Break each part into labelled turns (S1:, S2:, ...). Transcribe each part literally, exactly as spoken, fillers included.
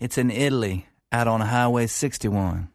S1: It's in Italy, out on Highway sixty-one.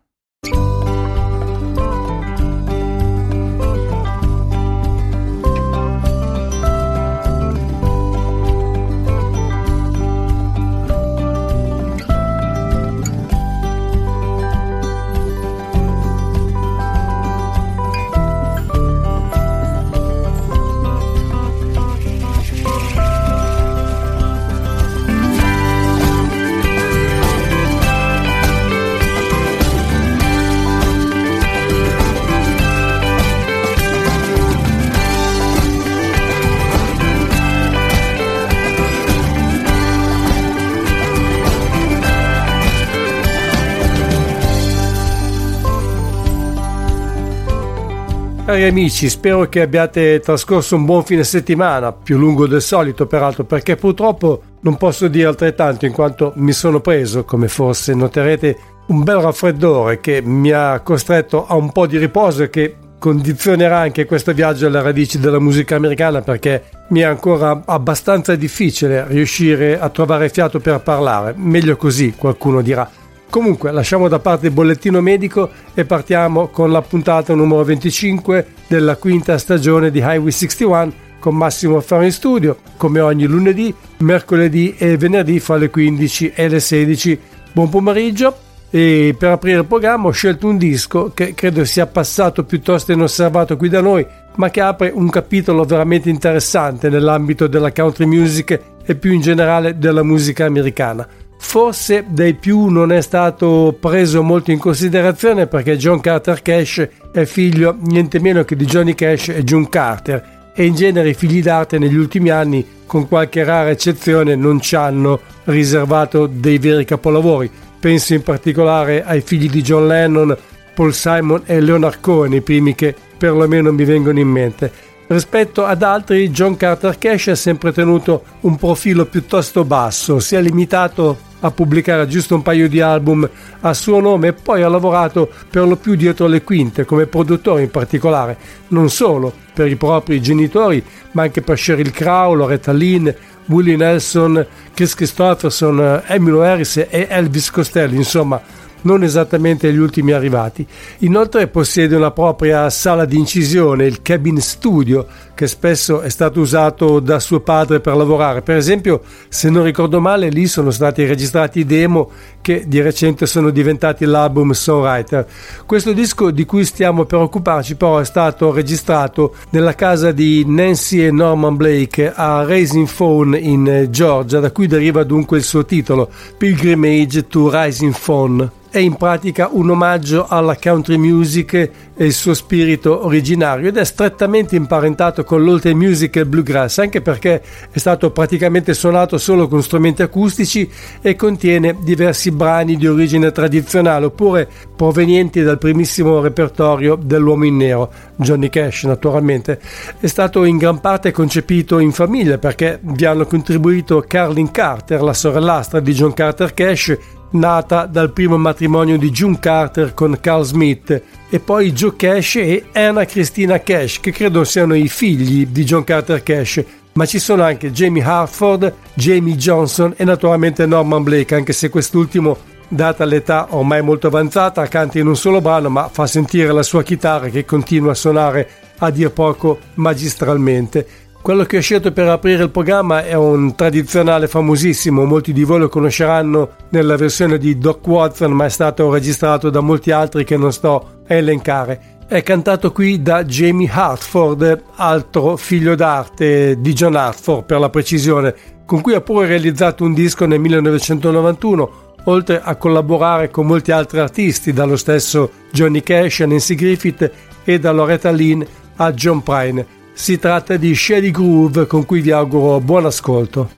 S2: Cari amici, spero che abbiate trascorso un buon fine settimana, più lungo del solito peraltro, perché purtroppo non posso dire altrettanto in quanto mi sono preso, come forse noterete, un bel raffreddore che mi ha costretto a un po' di riposo e che condizionerà anche questo viaggio alle radici della musica americana, perché mi è ancora abbastanza difficile riuscire a trovare fiato per parlare. Meglio così, qualcuno dirà. Comunque lasciamo da parte il bollettino medico e partiamo con la puntata numero venticinque della quinta stagione di Highway sessantuno con Massimo Ferro in studio, come ogni lunedì, mercoledì e venerdì fra le quindici e le sedici. Buon pomeriggio. E per aprire il programma ho scelto un disco che credo sia passato piuttosto inosservato qui da noi, ma che apre un capitolo veramente interessante nell'ambito della country music e più in generale della musica americana. Forse dei più non è stato preso molto in considerazione perché John Carter Cash è figlio niente meno che di Johnny Cash e June Carter, e in genere i figli d'arte negli ultimi anni, con qualche rara eccezione, non ci hanno riservato dei veri capolavori. Penso in particolare ai figli di John Lennon, Paul Simon e Leonard Cohen, i primi che perlomeno mi vengono in mente. Rispetto ad altri, John Carter Cash ha sempre tenuto un profilo piuttosto basso, si è limitato a pubblicare giusto un paio di album a suo nome e poi ha lavorato per lo più dietro le quinte, come produttore in particolare, non solo per i propri genitori, ma anche per Sheryl Crow, Loretta Lynn, Willie Nelson, Kris Kristofferson, Emmylou Harris e Elvis Costello, insomma non esattamente gli ultimi arrivati. Inoltre possiede una propria sala di incisione, il Cabin Studio, che spesso è stato usato da suo padre per lavorare. Per esempio, se non ricordo male, lì sono stati registrati demo che di recente sono diventati l'album Songwriter. Questo disco di cui stiamo per occuparci però è stato registrato nella casa di Nancy e Norman Blake a Rising Fawn in Georgia, da cui deriva dunque il suo titolo, Pilgrimage to Rising Fawn. È in pratica un omaggio alla country music e il suo spirito originario, ed è strettamente imparentato con l'old music e il bluegrass, anche perché è stato praticamente suonato solo con strumenti acustici e contiene diversi brani di origine tradizionale oppure provenienti dal primissimo repertorio dell'uomo in nero, Johnny Cash naturalmente. È stato in gran parte concepito in famiglia perché vi hanno contribuito Carlin Carter, la sorellastra di John Carter Cash, nata dal primo matrimonio di June Carter con Carl Smith, e poi Joe Cash e Anna Christina Cash, che credo siano i figli di John Carter Cash, ma ci sono anche Jamie Hartford, Jamie Johnson e naturalmente Norman Blake, anche se quest'ultimo, data l'età ormai molto avanzata, canta in un solo brano ma fa sentire la sua chitarra che continua a suonare a dir poco magistralmente. Quello che ho scelto per aprire il programma è un tradizionale famosissimo, molti di voi lo conosceranno nella versione di Doc Watson, ma è stato registrato da molti altri che non sto a elencare. È cantato qui da Jamie Hartford, altro figlio d'arte di John Hartford per la precisione, con cui ha pure realizzato un disco nel millenovecentonovantuno, oltre a collaborare con molti altri artisti, dallo stesso Johnny Cash a Nancy Griffith e da Loretta Lynn a John Prine. Si tratta di Shady Groove, con cui vi auguro buon ascolto.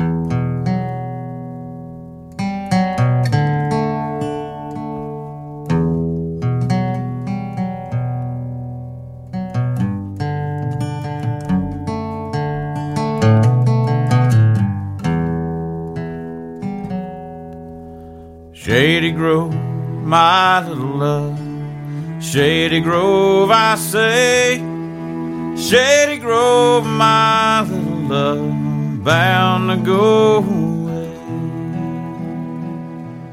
S3: Shady Grove, my little love, Shady Grove, I say. Shady Grove, my little love, bound to go away.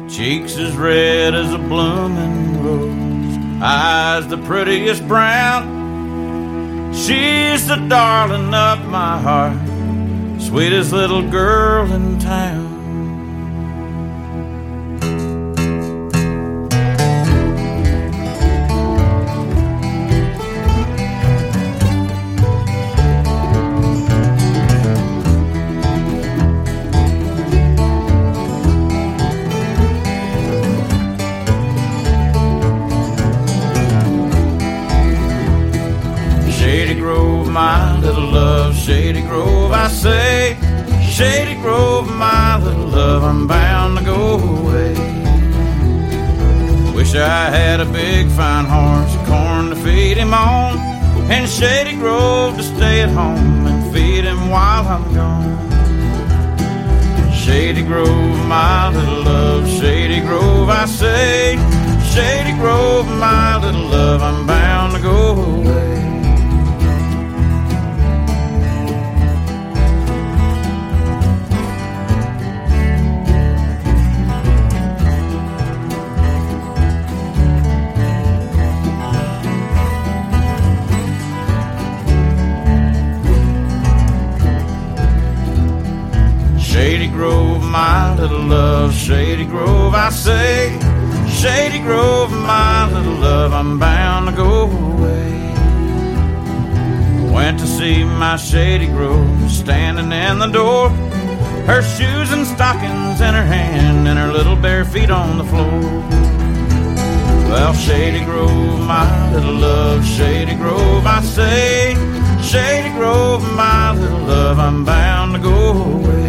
S3: cheeks as red as a blooming rose, eyes the prettiest brown. She's the darling of my heart, sweetest little girl in town. My little love, Shady Grove, I say, Shady Grove, my little love, I'm bound to go away. Wish I had a big fine horse, corn to feed him on, and Shady Grove to stay at home and feed him while I'm gone. Shady Grove, my little love, Shady Grove, I say, Shady Grove, my little love, I'm bound to go away. Shady Grove, my little love, Shady Grove, I say, Shady Grove, my little love, I'm bound to go away. Went to see my Shady Grove, standing in the door, her shoes and stockings in her hand, and her little bare feet on the floor. Well, Shady Grove, my little love, Shady Grove, I say, Shady Grove, my little love, I'm bound to go away.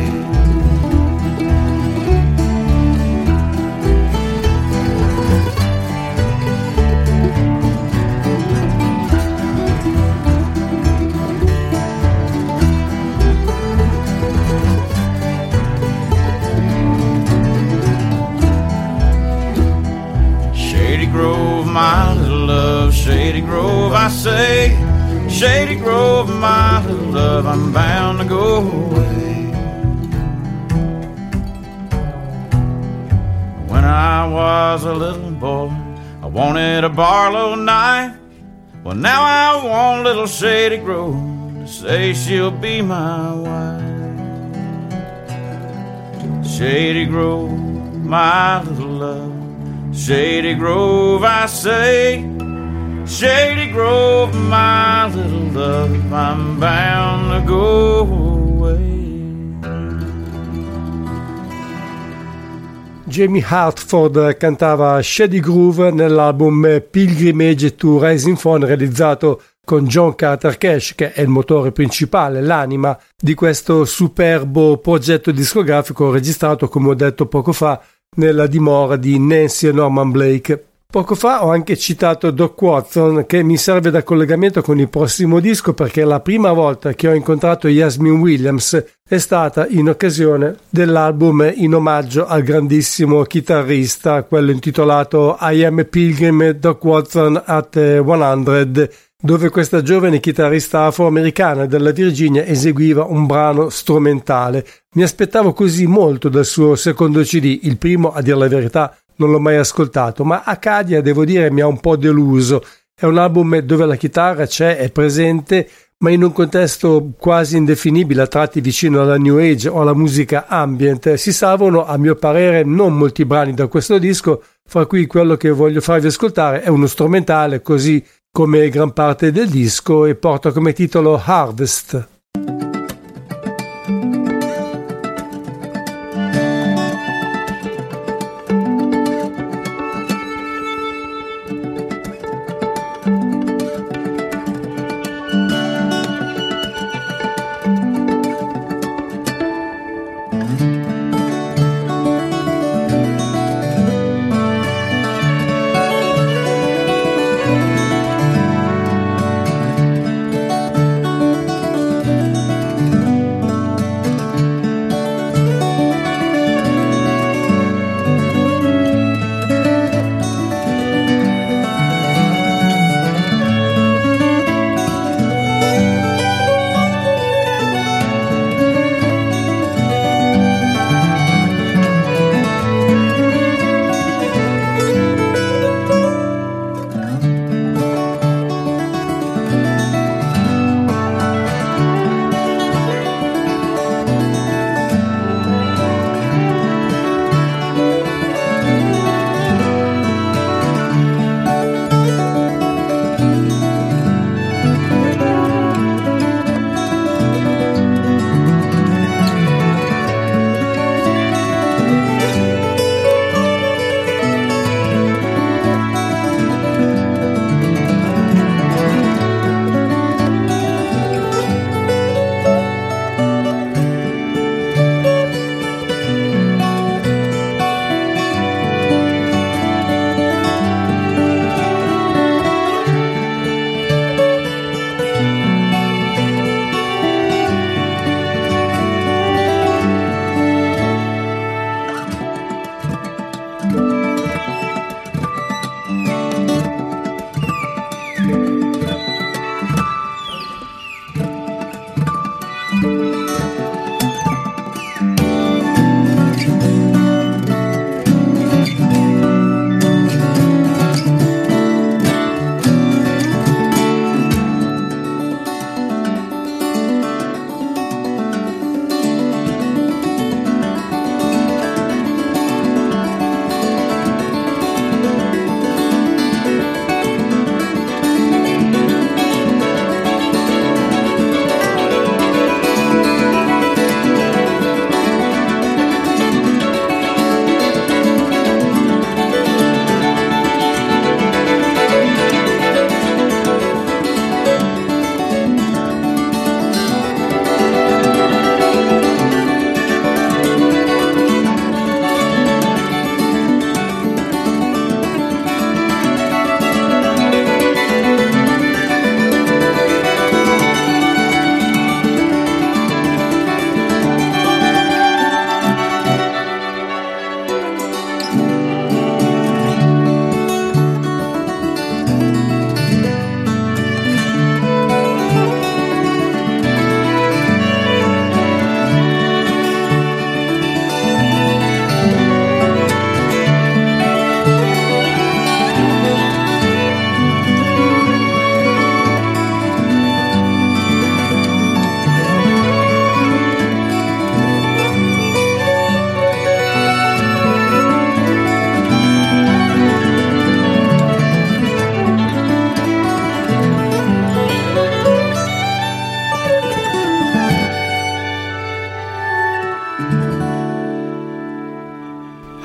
S3: Shady Grove, my little love, Shady Grove, I say, Shady Grove, my little love, I'm bound to go away. When I was a little boy, I wanted a Barlow knife. Well, now I want little Shady Grove to say she'll be my wife. Shady Grove, my little love, Shady Grove, I say, Shady Grove, my little love, I'm bound to go away.
S2: Jamie Hartford cantava Shady Grove nell'album Pilgrimage to Rising Fawn, realizzato con John Carter Cash, che è il motore principale, l'anima di questo superbo progetto discografico registrato, come ho detto poco fa, nella dimora di Nancy e Norman Blake. Poco fa ho anche citato Doc Watson, che mi serve da collegamento con il prossimo disco, perché la prima volta che ho incontrato Yasmin Williams è stata in occasione dell'album in omaggio al grandissimo chitarrista, quello intitolato I Am a Pilgrim Doc Watson at cento, dove questa giovane chitarrista afroamericana della Virginia eseguiva un brano strumentale. Mi aspettavo così molto dal suo secondo C D, il primo, a dire la verità, non l'ho mai ascoltato, ma Acadia, devo dire, mi ha un po' deluso. È un album dove la chitarra c'è, è presente, ma in un contesto quasi indefinibile, a tratti vicino alla New Age o alla musica ambient. Si salvano, a mio parere, non molti brani da questo disco, fra cui quello che voglio farvi ascoltare è uno strumentale, così come gran parte del disco, e porta come titolo Harvest.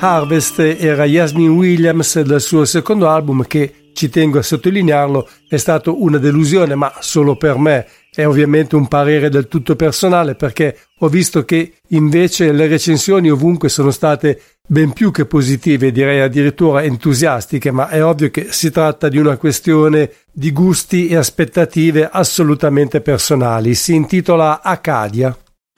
S2: Harvest era Yasmin Williams del suo secondo album che, ci tengo a sottolinearlo, è stato una delusione, ma solo per me. È ovviamente un parere del tutto personale, perché ho visto che invece le recensioni ovunque sono state ben più che positive, direi addirittura entusiastiche, ma è ovvio che si tratta di una questione di gusti e aspettative assolutamente personali. Si intitola Acadia.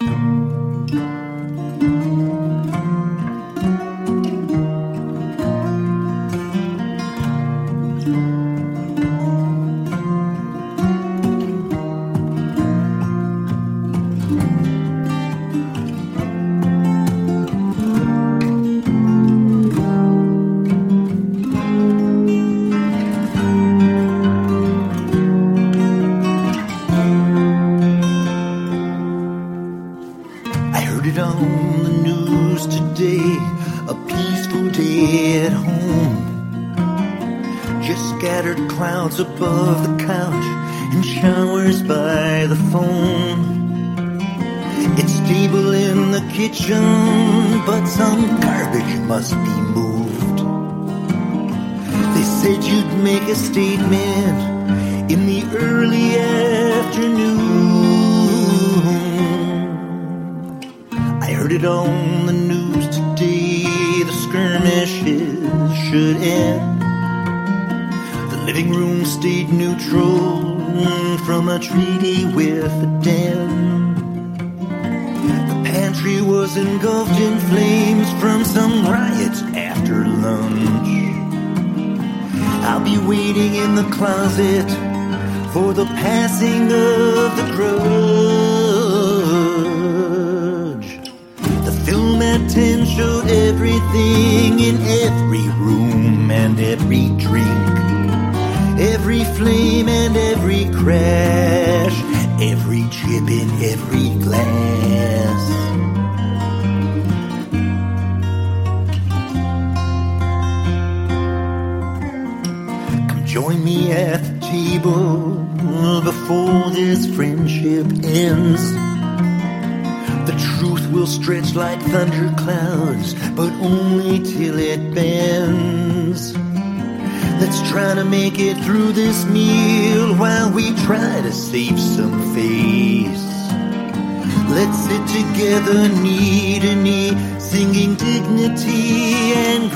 S4: Above the couch and showers by the phone. It's stable in the kitchen, but some garbage must be moved. They said you'd make a statement in the early afternoon. I heard it on the news today, the skirmishes should end. Living room stayed neutral from a treaty with the den. The pantry was engulfed in flames from some riots after lunch. I'll be waiting in the closet for the passing of the grudge. The film at ten showed everything in every room and every drink. Every flame and every crash, every chip in every glass. Come join me at the table before this friendship ends. The truth will stretch like thunderclouds, but only till it bends. Let's try to make it through this meal while we try to save some face. Let's sit together knee to knee, singing dignity and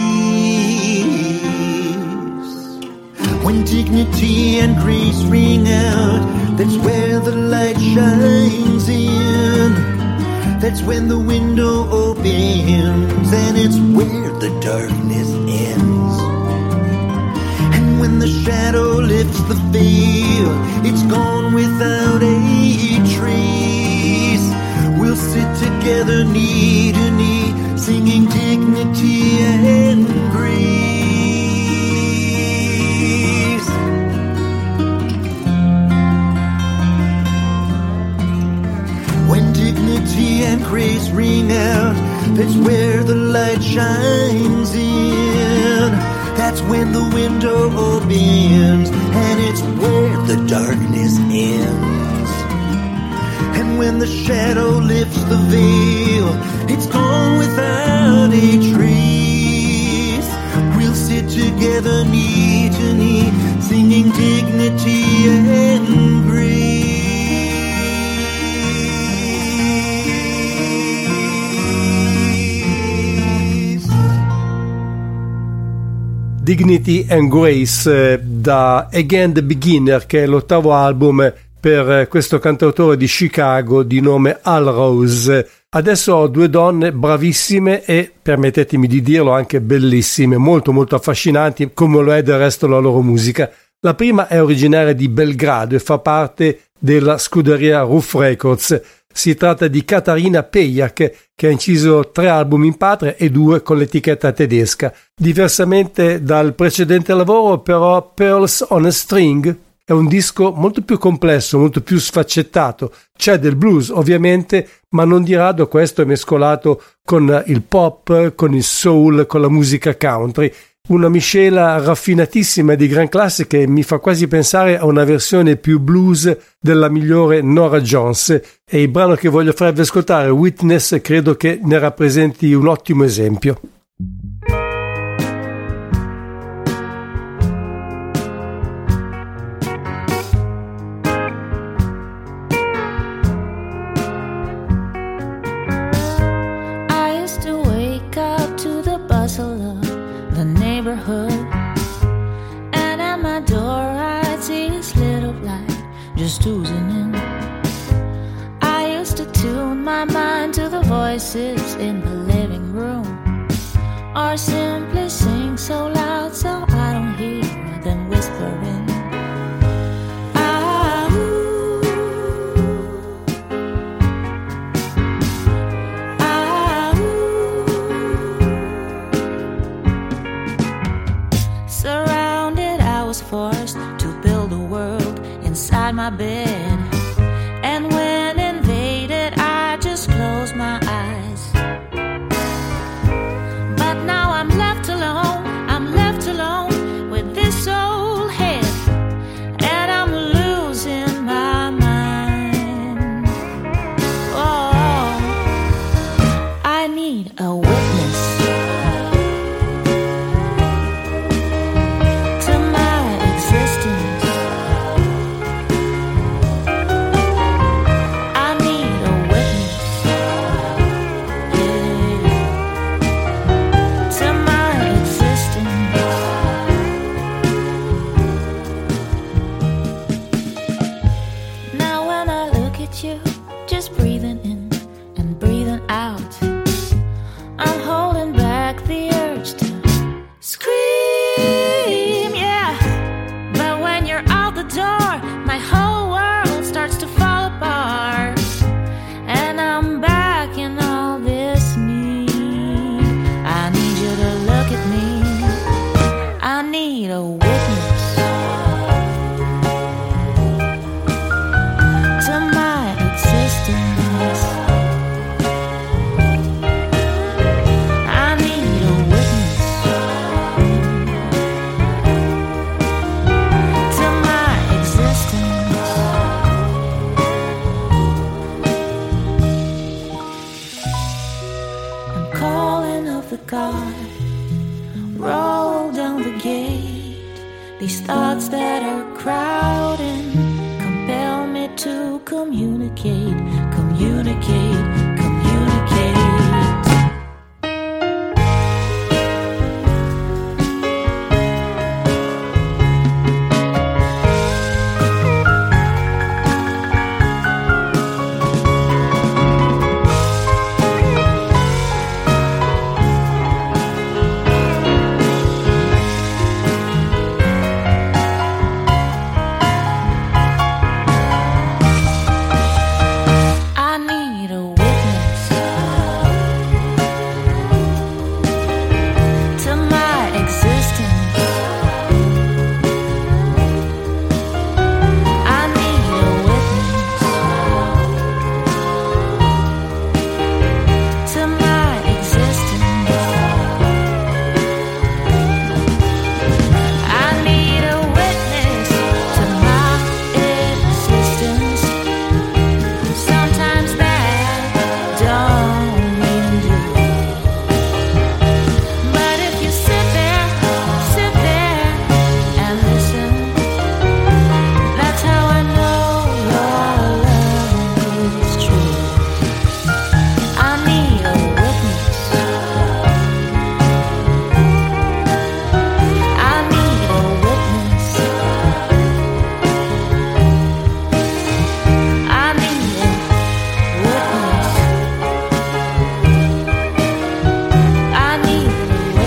S4: grace. When dignity and grace ring out, that's where the light shines in. That's when the window opens, and it's where the darkness ends. When the shadow lifts the veil, it's gone without a trace. We'll sit together knee to knee, singing dignity and grace. When dignity and grace ring out, that's where the light shines in. That's when the window opens, and it's where the darkness ends. And when the shadow lifts the veil, it's gone without a trace. We'll sit together knee to knee, singing dignity and grace.
S2: Dignity and Grace da Again the Beginner, che è l'ottavo album per questo cantautore di Chicago di nome Al Rose. Adesso ho due donne bravissime e, permettetemi di dirlo, anche bellissime, molto molto affascinanti, come lo è del resto la loro musica. La prima è originaria di Belgrado e fa parte della scuderia Roof Records. Si tratta di Katarina Pejak, che ha inciso tre album in patria e due con l'etichetta tedesca. Diversamente dal precedente lavoro, però, Pearls on a String è un disco molto più complesso, molto più sfaccettato. C'è del blues, ovviamente, ma non di rado questo è mescolato con il pop, con il soul, con la musica country. Una miscela raffinatissima di gran classe che mi fa quasi pensare a una versione più blues della migliore Norah Jones, e il brano che voglio farvi ascoltare, Witness, credo che ne rappresenti un ottimo esempio.
S5: hustle of the neighborhood. And at my door I see this little light just oozing in. I used to tune my mind to the voices in the living room, or simply sing so loud so I don't hear them whispering. Ah, ooh. Ah, ooh. Surrounded, I was forced to build a world inside my bed. And when invaded, I just closed my eyes. But now I'm left alone, I'm left alone with this old head, and I'm losing my mind. Oh, I need a witness to my existence. I need a witness, yeah, to my existence. Now when I look at you, just breathing in and breathing out, I'm holding back the urge to scream, yeah. But when you're out the door, my whole world starts to fall apart, and I'm back in all this me. I need you to look at me. I need a witness to my existence. I need a witness to my existence. I'm calling of the God, roll down the gate. These thoughts that are crowding compel me to communicate, communicate, communicate. I need a witness to my existence. I need a witness to my existence. I need a witness to my existence. Sometimes that don't mean you, but if you sit there, sit there and listen, that's how I know your love is true. I need a witness. I need a witness. I need a witness. I need a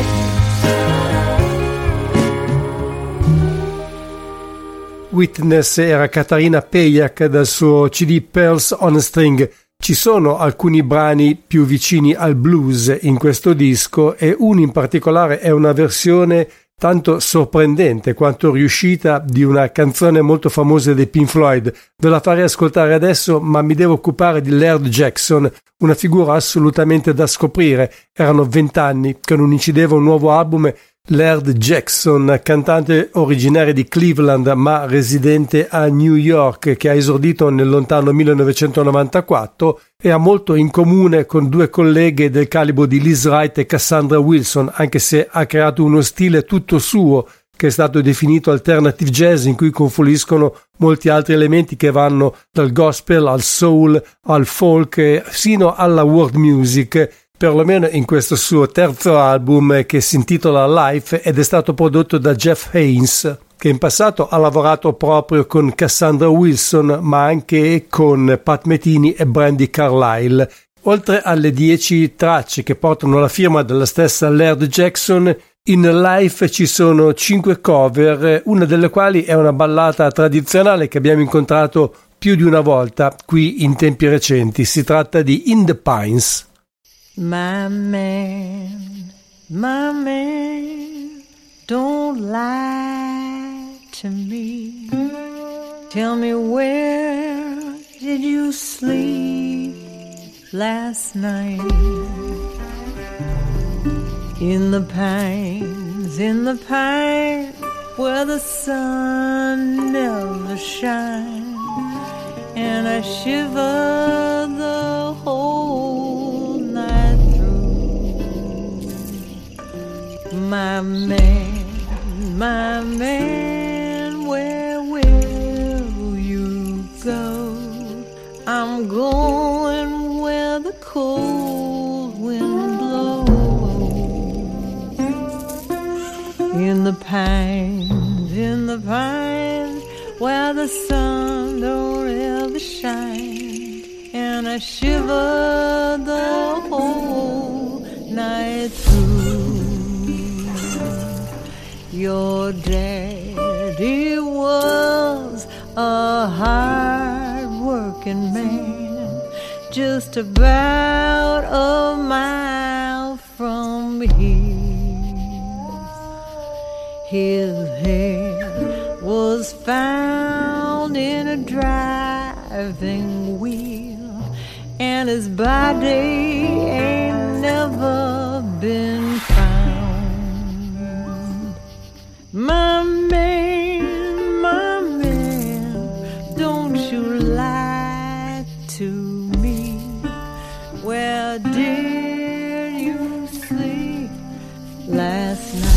S5: witness.
S2: Witness era Katarina Pejak dal suo C D Pearls on a String. Ci sono alcuni brani più vicini al blues in questo disco, e uno in particolare è una versione tanto sorprendente quanto riuscita di una canzone molto famosa dei Pink Floyd. Ve la farei ascoltare adesso, ma mi devo occupare di Laird Jackson, una figura assolutamente da scoprire. Erano vent'anni che non incideva un nuovo album. Laird Jackson, cantante originario di Cleveland ma residente a New York, che ha esordito nel lontano millenovecentonovantaquattro e ha molto in comune con due colleghe del calibro di Liz Wright e Cassandra Wilson, anche se ha creato uno stile tutto suo che è stato definito alternative jazz, in cui confluiscono molti altri elementi che vanno dal gospel al soul al folk sino alla world music. perlomeno in questo suo terzo album che si intitola Life ed è stato prodotto da Jeff Haynes, che in passato ha lavorato proprio con Cassandra Wilson ma anche con Pat Metheny e Brandi Carlile. Oltre alle dieci tracce che portano la firma della stessa Laird Jackson, in Life ci sono cinque cover, una delle quali è una ballata tradizionale che abbiamo incontrato più di una volta qui in tempi recenti. Si tratta di In the Pines.
S6: My man, my man, don't lie to me. Tell me, where did you sleep last night? In the pines, in the pines, where the sun never shines, and I shiver the whole night through. My man, my man, where will you go? I'm going where the cold wind blows. In the pines, in the pines, where the sun don't ever shine, and I shiver the whole night through. Your daddy was a hard-working man, just about a mile from here. His hair was found in a driving wheel, and his body ain't never been found. My man, my man, don't you lie to me. Where did you sleep last night?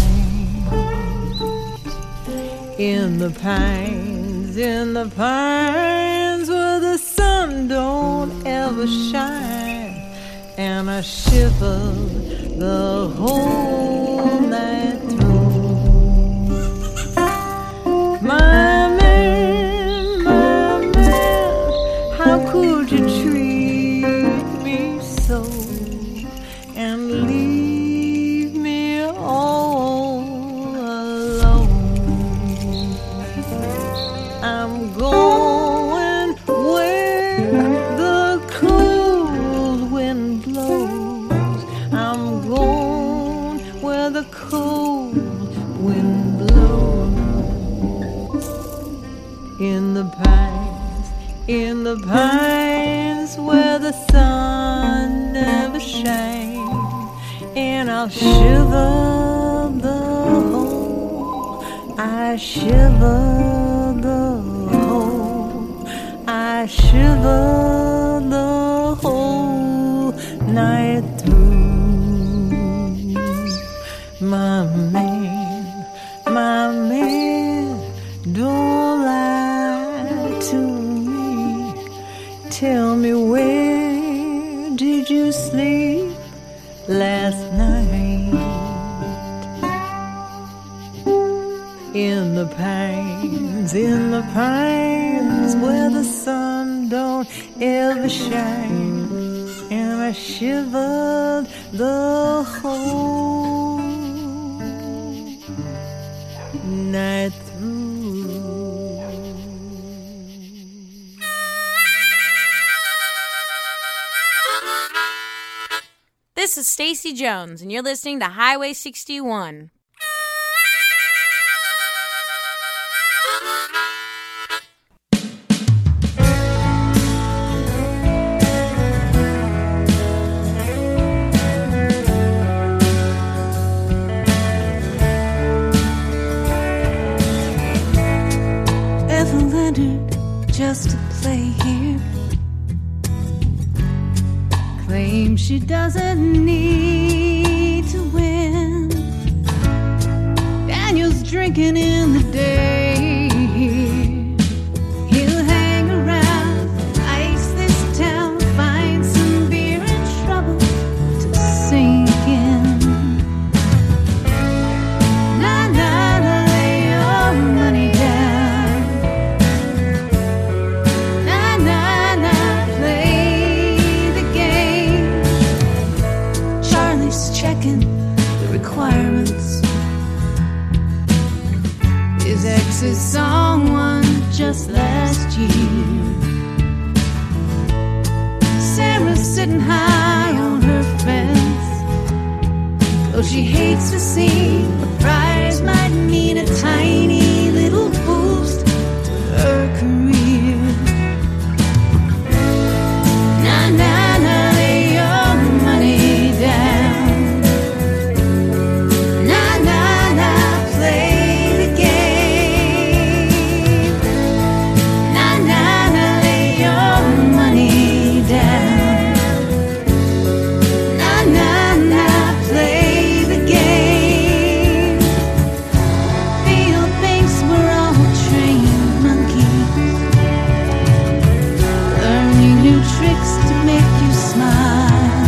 S6: In the pines, in the pines, where the sun don't ever shine, and I shiver the whole night through. My man, my man, how could you treat me so and leave me all alone? I'm going where the cold wind blows. I'm going where the cold wind blows. In the pines, in the pines, where the sun never shines, and I'll shiver the whole, I shiver the whole, I shiver the whole night through. My man, my man, don't lie to me. Tell me, where did you sleep last night? In the pines, in the pines, where the sun don't ever shine, and I shivered the whole night through.
S7: This is Stacy Jones, and you're listening to Highway sixty-one.
S6: Ethel entered just to play here, claims she doesn't need to win. Daniel's drinking in the day here. He'll hang around, ice this town, find some beer and trouble to requirements. His ex's song won just last year. Sarah's sitting high on her fence, though she hates to see a prize might mean a tiny little boost to her career. Na na na, lay your money down. Na na na, play the game. Na na na, lay your money down. Na na na, play the game. Phil thinks we're all trained monkeys, learning new tricks to make you smile.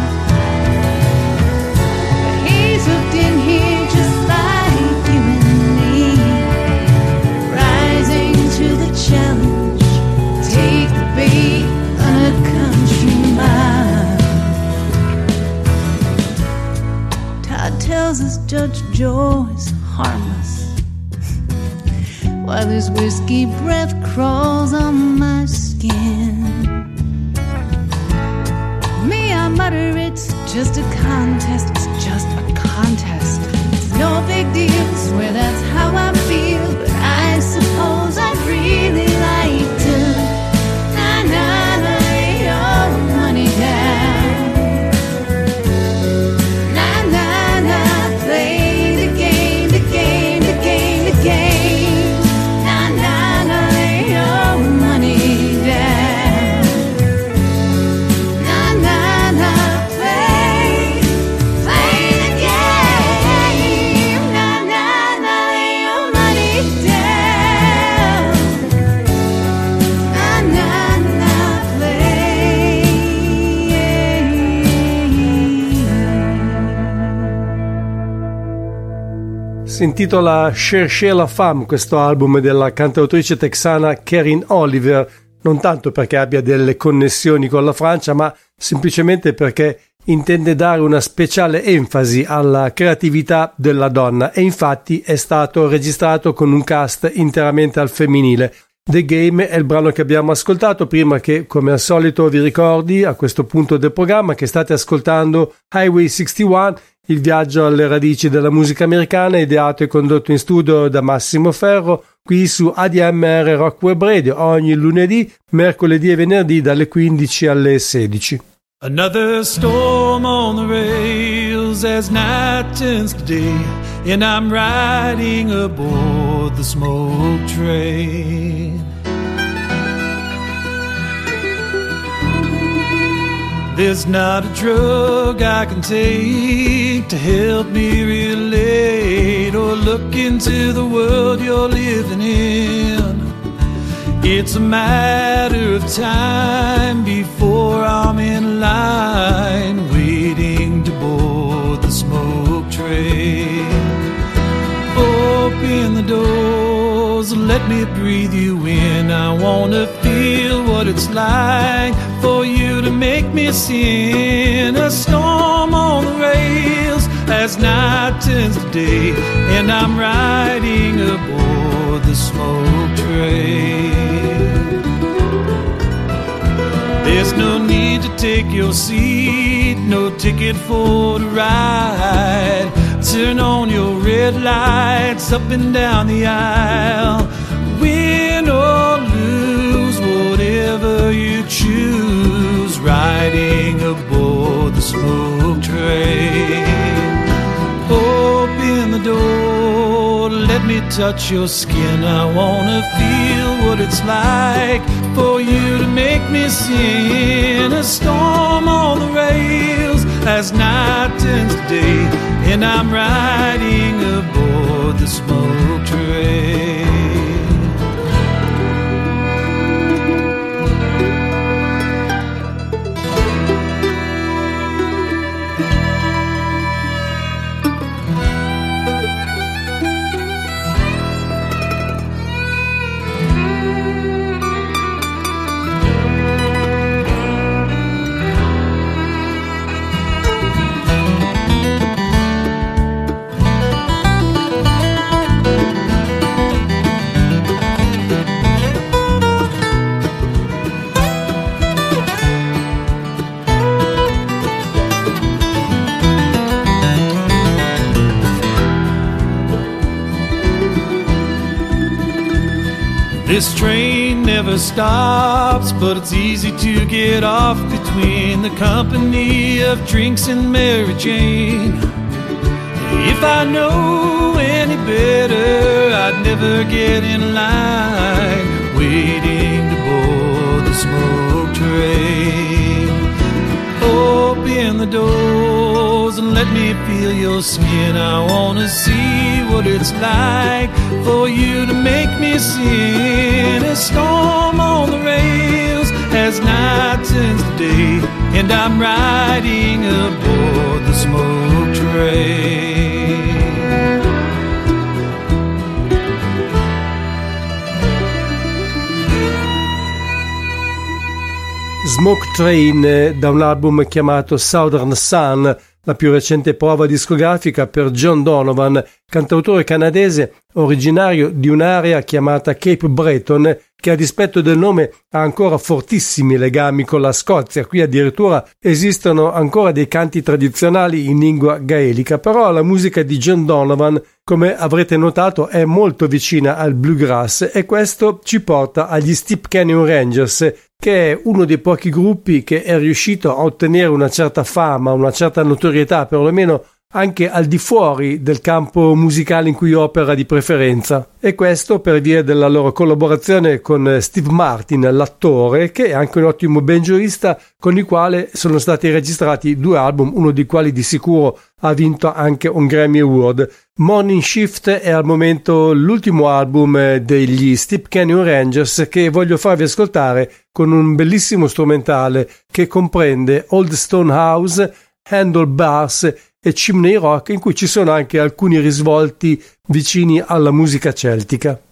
S6: But he's hooked in here just like you and me, rising to the challenge, take the bait on a country mile. Todd tells us Judge Joe is harmless, while his whiskey breath crawls on my skin. Me, I mutter, it's just a contest, it's just a contest. It's no big deal, swear that's how I feel, but I suppose I'd really like to. Na na na, lay your money down. Na na na, play the game, the game, the game, the game. Na na na, lay your money down. Na na na, play, play the game. Na na na, lay your money down. Na na na, play.
S2: Si intitola Cherchez la femme, questo album della cantautrice texana Karen Oliver, non tanto perché abbia delle connessioni con la Francia, ma semplicemente perché intende dare una speciale enfasi alla creatività della donna, e infatti è stato registrato con un cast interamente al femminile. The Game è il brano che abbiamo ascoltato prima che, come al solito, vi ricordi a questo punto del programma che state ascoltando Highway sessantuno, il viaggio alle radici della musica americana, ideato e condotto in studio da Massimo Ferro, qui su A D M R Rock Web Radio, ogni lunedì, mercoledì e venerdì dalle quindici alle sedici.
S8: Another storm on the rails as night turns to day, and I'm riding aboard the smoke train. There's not a drug I can take to help me relate or look into the world you're living in. It's a matter of time before I'm in line, waiting to board the smoke train. Open the doors, let me breathe you in. I wanna feel what it's like for you to make me sin. A storm on the rails as night turns to day, and I'm riding aboard the smoke train. There's no need to take your seat, no ticket for the ride. Turn on your red lights up and down the aisle. Win or lose, whatever you choose, riding aboard the smoke train. Open the door, let me touch your skin. I wanna feel what it's like for you to make me sin. A storm on the rails as night turns to day, and I'm riding aboard the smoke train. This train never stops, but it's easy to get off between the company of drinks and Mary Jane. If I know any better, I'd never get in line waiting to board the smoke train. Open the doors and let me feel your skin. I wanna see what it's like for you to make me sin. A storm on the rails as night turns to day, and I'm riding aboard the smoke train.
S2: Smoke Train, da un album chiamato Southern Sun, la più recente prova discografica per John Donovan, cantautore canadese originario di un'area chiamata Cape Breton, che a dispetto del nome ha ancora fortissimi legami con la Scozia. Qui addirittura esistono ancora dei canti tradizionali in lingua gaelica, però la musica di John Donovan, come avrete notato, è molto vicina al bluegrass, e questo ci porta agli Steep Canyon Rangers, che è uno dei pochi gruppi che è riuscito a ottenere una certa fama, una certa notorietà, perlomeno anche al di fuori del campo musicale in cui opera di preferenza, e questo per via della loro collaborazione con Steve Martin, l'attore, che è anche un ottimo banjoista, con il quale sono stati registrati due album, uno dei quali di sicuro ha vinto anche un Grammy Award. Morning Shift è al momento l'ultimo album degli Steep Canyon Rangers, che voglio farvi ascoltare con un bellissimo strumentale che comprende Old Stone House, Handlebars e Chimney Rock, in cui ci sono anche alcuni risvolti vicini alla musica celtica.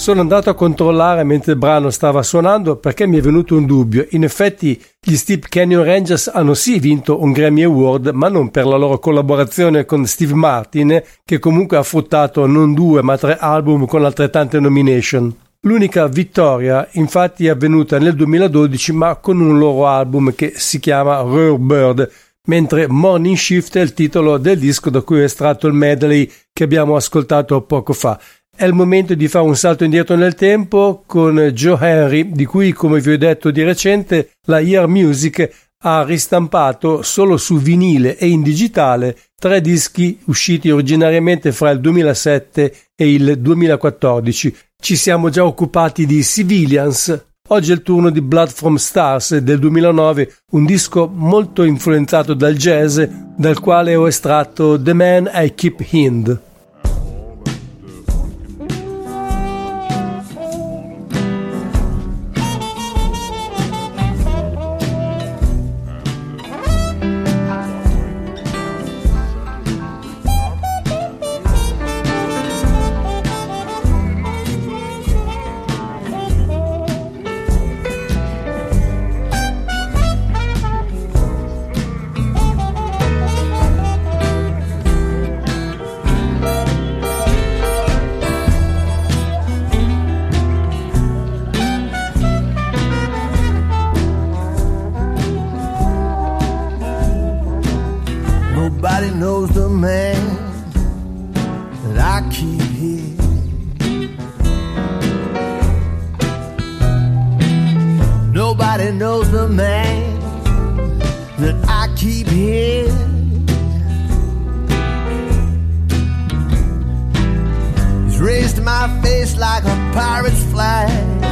S2: Sono andato a controllare mentre il brano stava suonando perché mi è venuto un dubbio. In effetti gli Steep Canyon Rangers hanno sì vinto un Grammy Award, ma non per la loro collaborazione con Steve Martin, che comunque ha fruttato non due ma tre album con altrettante nomination. L'unica vittoria infatti è avvenuta nel duemiladodici, ma con un loro album che si chiama Rare Bird, mentre Morning Shift è il titolo del disco da cui è estratto il medley che abbiamo ascoltato poco fa. È il momento di fare un salto indietro nel tempo con Joe Henry, di cui, come vi ho detto di recente, la Ear Music ha ristampato solo su vinile e in digitale tre dischi usciti originariamente fra il duemilasette e il duemilaquattordici. Ci siamo già occupati di Civilians. Oggi è il turno di Blood from Stars del duemilanove, un disco molto influenzato dal jazz, dal quale ho estratto The Man I Keep Hind.
S4: Nobody knows the man that I keep here. Nobody knows the man that I keep here. He's raised my face like a pirate's flag,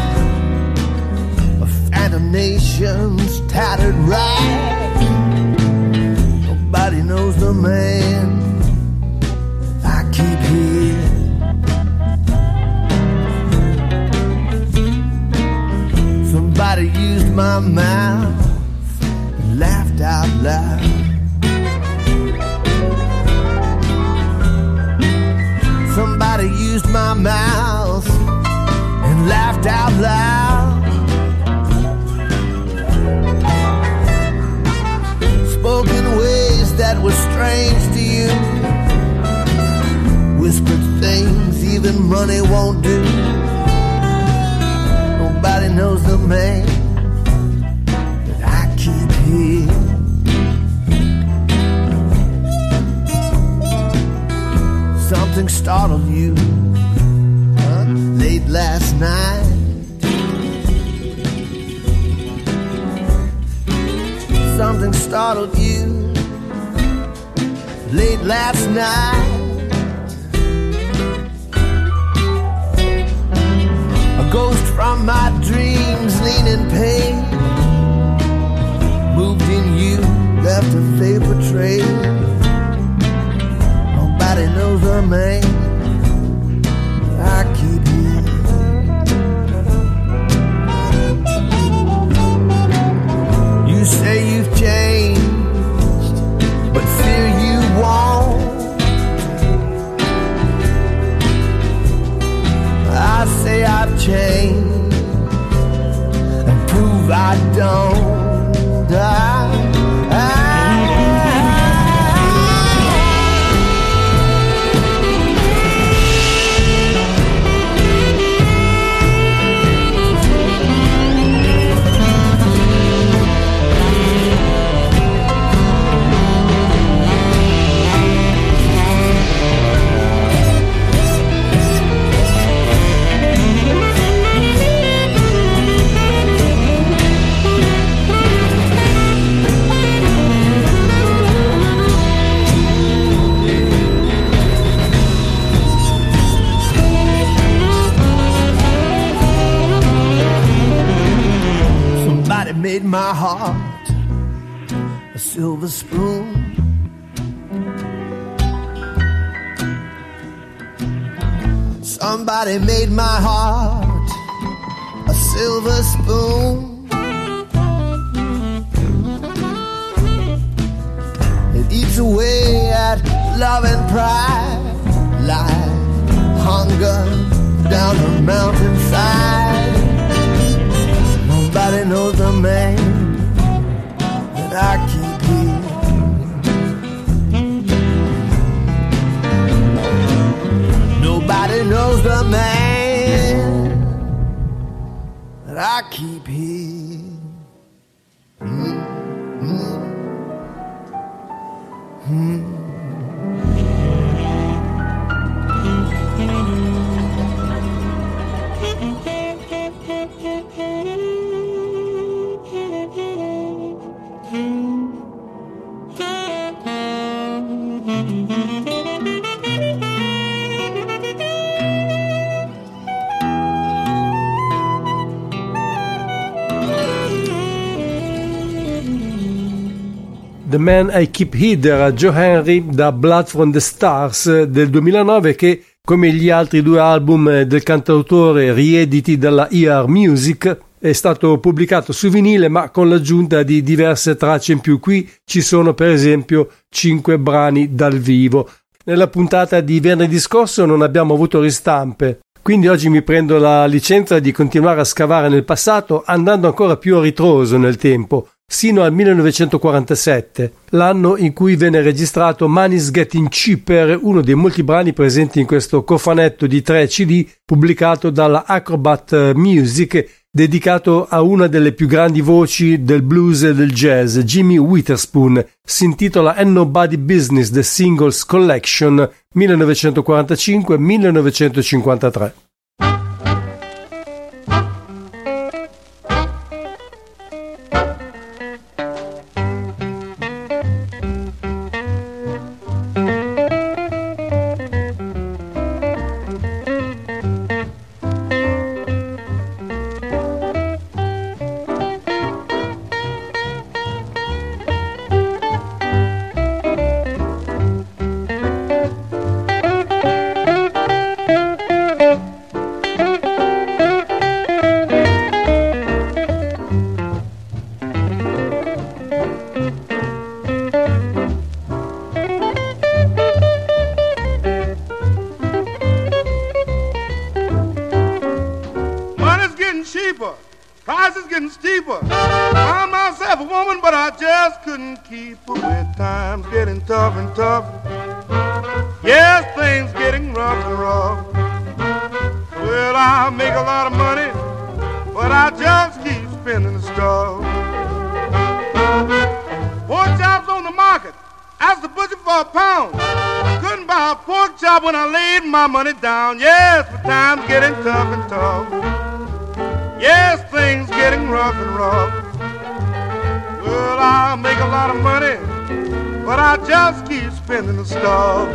S4: a phantom nation's tattered rag. Nobody knows the man I keep here. Somebody used my mouth and laughed out loud. Somebody used my mouth and laughed out loud. Spoken ways that were strange to you, whispered things even money won't do. Nobody knows the man that I keep here. Something startled you huh? late last night. Something startled you late last night. A ghost from my dreams, lean in pain, moved in you, left a vapor trail. Nobody knows the man I keep here. You say you've changed, but fear you won't. I say I've changed and prove I don't. I, I made my heart a silver spoon. Somebody made my heart a silver spoon. It eats away at love and pride, life, hunger, down the mountainside. Nobody knows the man that I keep here. Nobody knows the man that I keep here. Mm-hmm. Mm-hmm.
S2: The Man I Keep Hid era Joe Henry da Blood from the Stars del duemilanove, che come gli altri due album del cantautore riediti dalla E R Music è stato pubblicato su vinile ma con l'aggiunta di diverse tracce in più. Qui ci sono per esempio cinque brani dal vivo. Nella puntata di venerdì scorso non abbiamo avuto ristampe, quindi oggi mi prendo la licenza di continuare a scavare nel passato andando ancora più a ritroso nel tempo, sino al millenovecentoquarantasette, l'anno in cui venne registrato Money's Getting Cheaper, uno dei molti brani presenti in questo cofanetto di tre C D pubblicato dalla Acrobat Music, dedicato a una delle più grandi voci del blues e del jazz, Jimmy Witherspoon. Si intitola Ain't Nobody Business, The Singles Collection millenovecentoquarantacinque millenovecentocinquantatré.
S9: Money down, yes, but time's getting tough and tough. Yes, things getting rough and rough. Well, I'll make a lot of money, but I just keep spending the stuff.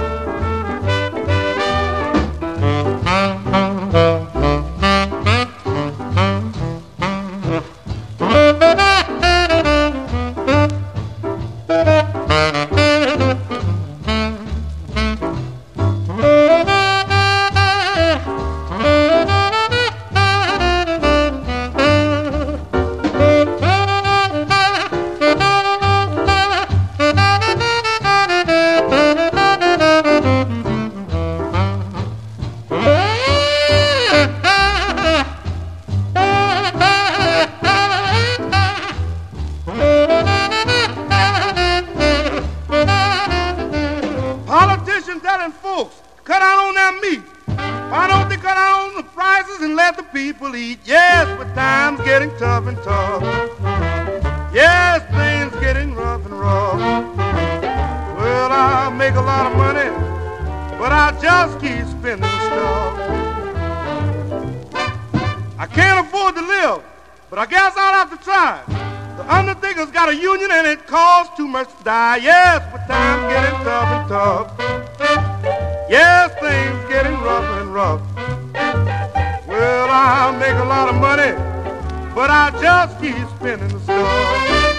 S9: Yes, but time's getting tough and tough. Yes, things getting rough and rough. Well, I'll make a lot of money, but I just keep spending the stuff.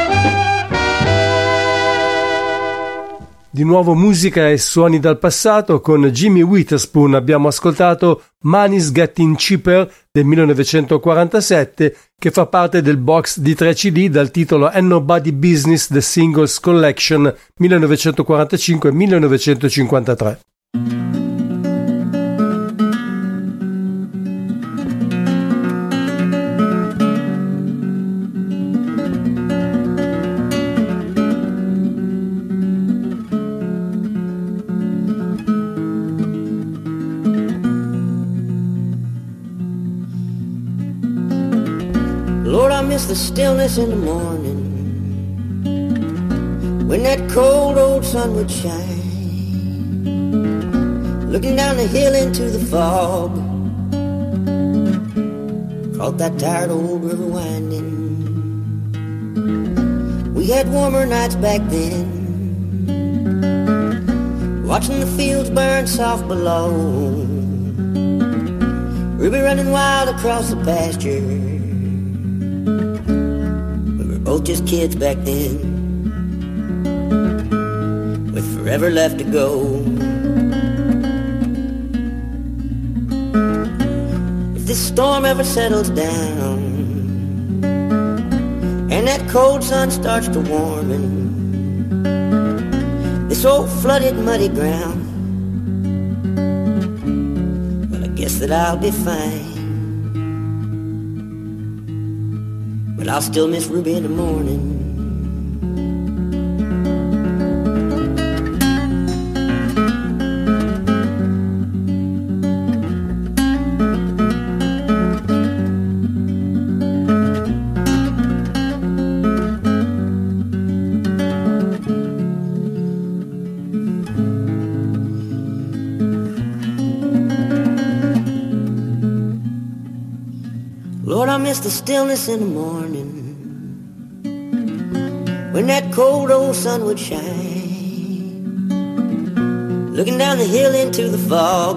S2: Di nuovo musica e suoni dal passato. Con Jimmy Witherspoon abbiamo ascoltato Money's Getting Cheaper del millenovecentoquarantasette, che fa parte del box di tre C D dal titolo Ain't Nobody Business, The Singles Collection millenovecentoquarantacinque millenovecentocinquantatré.
S10: miss the stillness in the morning, when that cold old sun would shine, looking down the hill into the fog, caught that tired old river winding. We had warmer nights back then, watching the fields burn soft below, Ruby running wild across the pasture. We were both just kids back then, with forever left to go. If this storm ever settles down and that cold sun starts to warm this old flooded muddy ground, well, I guess that I'll be fine, but I'll still miss Ruby in the morning. Lord, I miss the stillness in the morning, when that cold old sun would shine, looking down the hill into the fog,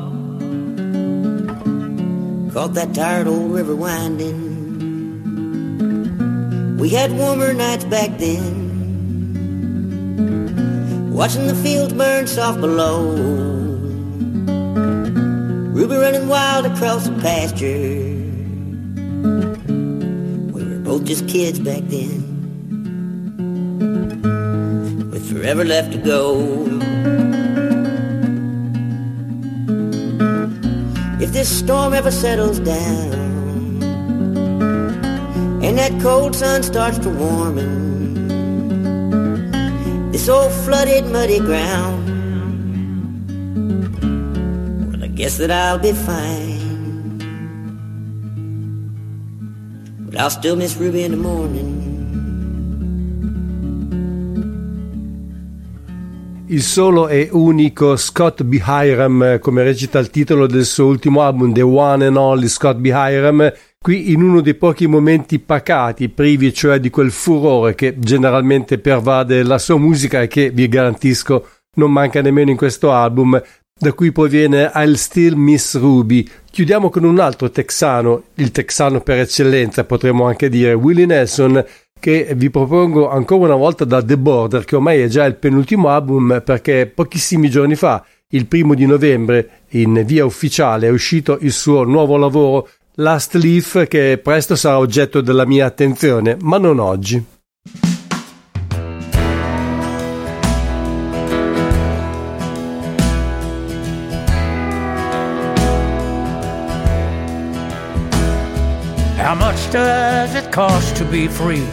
S10: caught that tired old river winding. We had warmer nights back then, watching the fields burn soft below, Ruby running wild across the pasture. Both just kids back then, with forever left to go. If this storm ever settles down and that cold sun starts to warm this old flooded muddy ground, well, I guess that I'll be fine, but I'll still miss Ruby in the morning.
S2: Il solo e unico Scott B. Hyrum, come recita il titolo del suo ultimo album, The One and Only Scott B. Hyrum, qui in uno dei pochi momenti pacati, privi cioè di quel furore che generalmente pervade la sua musica e che, vi garantisco, non manca nemmeno in questo album, da cui proviene I'll Still Miss Ruby. Chiudiamo con un altro texano, il texano per eccellenza potremmo anche dire, Willie Nelson, che vi propongo ancora una volta da The Border, che ormai è già il penultimo album perché pochissimi giorni fa, il primo di novembre, in via ufficiale è uscito il suo nuovo lavoro Last Leaf, che presto sarà oggetto della mia attenzione, ma non oggi.
S11: How much does it cost to be free?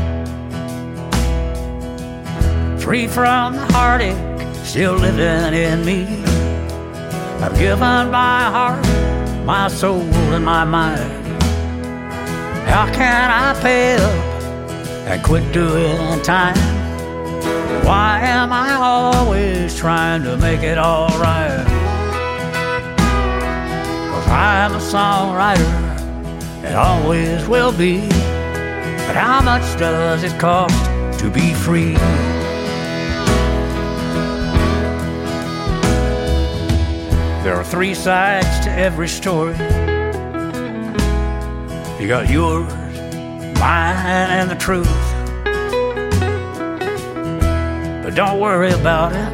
S11: Free from the heartache still living in me. I've given my heart, my soul, and my mind. How can I pay up and quit doing time? Why am I always trying to make it all right? 'Cause I'm a songwriter and always will be. But how much does it cost to be free? There are three sides to every story. You got yours, mine, and the truth. But don't worry about it.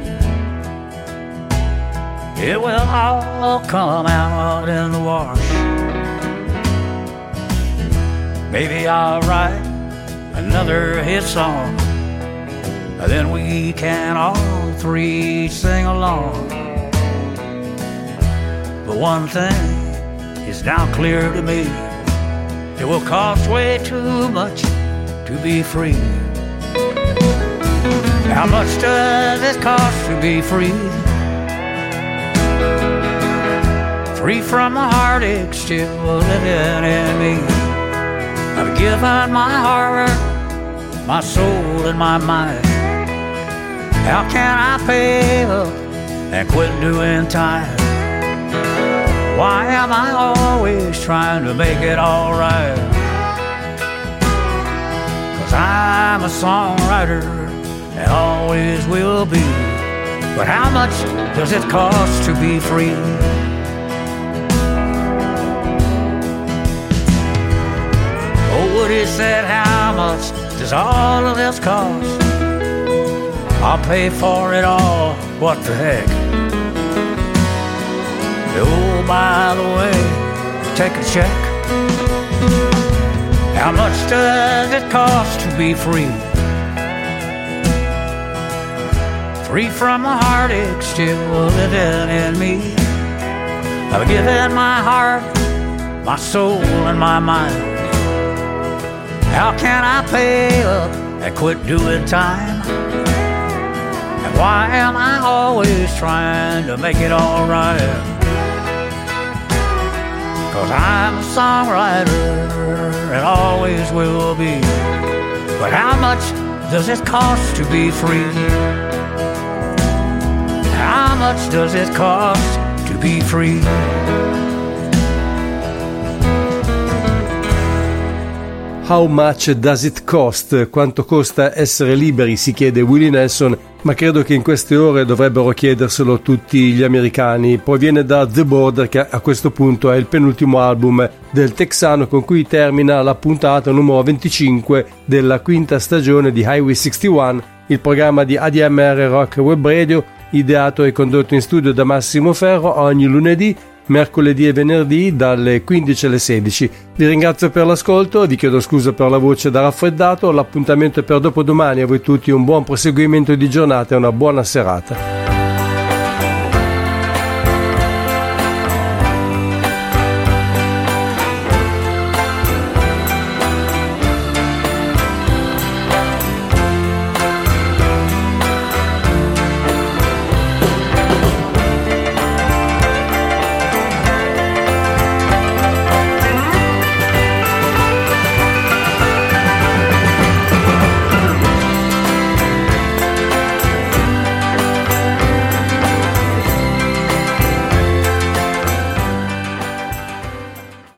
S11: It will all come out in the wash. Maybe I'll write another hit song, and then we can all three sing along. But one thing is now clear to me. It will cost way too much to be free. How much does it cost to be free? Free from the heartache still living in me. I've given my heart, my soul, and my mind. How can I pay up and quit doing time? Why am I always trying to make it all right? 'Cause I'm a songwriter and always will be. But how much does it cost to be free? Oh, Woody said, how much does all of this cost? I'll pay for it all, what the heck? Oh, by the way, take a check. How much does it cost to be free? Free from the heartache still living in me. I've given my heart, my soul, and my mind. How can I pay up and quit doing time? And why am I always trying to make it all right? 'Cause I'm a songwriter and always will be. But how much does it cost to be free? How much does it cost to be free?
S2: How much does it cost? Quanto costa essere liberi? Si chiede Willie Nelson, ma credo che in queste ore dovrebbero chiederselo tutti gli americani. Proviene da The Border, che a questo punto è il penultimo album del texano, con cui termina la puntata numero venticinque della quinta stagione di Highway sessantuno, il programma di A D M R Rock Web Radio, ideato e condotto in studio da Massimo Ferro ogni lunedì, mercoledì e venerdì dalle quindici alle sedici. Vi ringrazio per l'ascolto, vi chiedo scusa per la voce da raffreddato, l'appuntamento è per dopodomani. A voi tutti un buon proseguimento di giornata e una buona serata.